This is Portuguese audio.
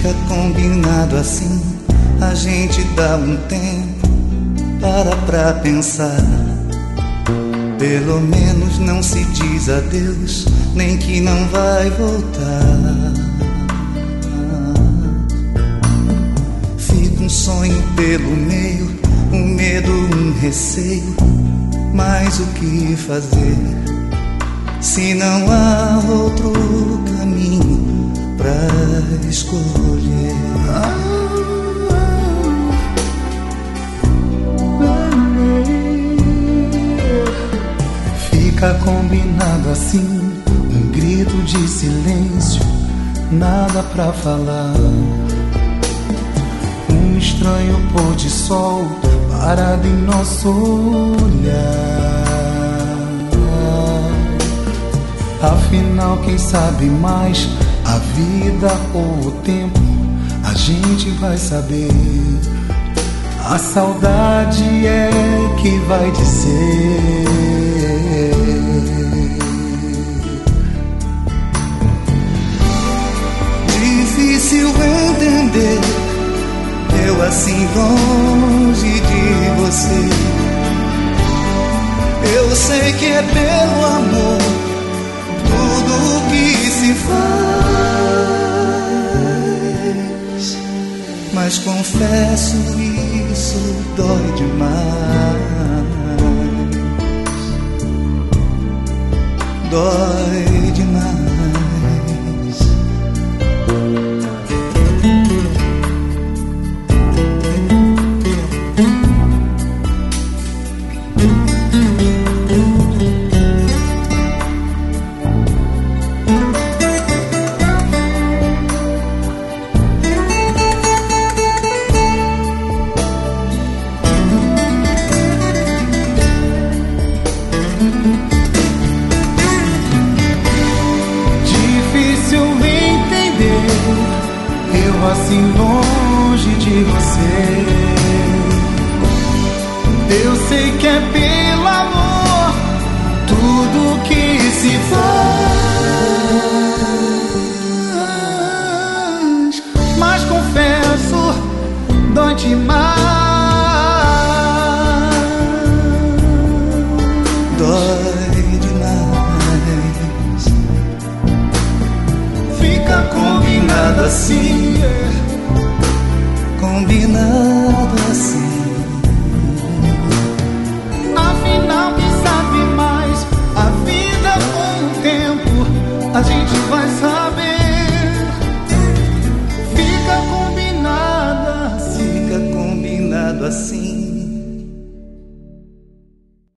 Fica combinado assim, a gente dá um tempo, para pra pensar. Pelo menos não se diz adeus, nem que não vai voltar. Fica um sonho pelo meio, um medo, um receio, mas o que fazer se não há outro caminho pra escolher? Fica combinado assim, um grito de silêncio, nada pra falar. Um estranho pôr de sol parado em nosso olhar. Afinal, quem sabe mais, a vida ou o tempo, a gente vai saber. A saudade é que vai dizer. Difícil entender, eu assim longe de você. Eu sei que é pelo amor tudo que se faz, mas confesso, isso dói demais. Dói demais. Difícil entender, eu assim longe de você. Eu sei que é pelo amor tudo que se faz, mas confesso, dói demais. Dói demais. Fica combinado assim, combinado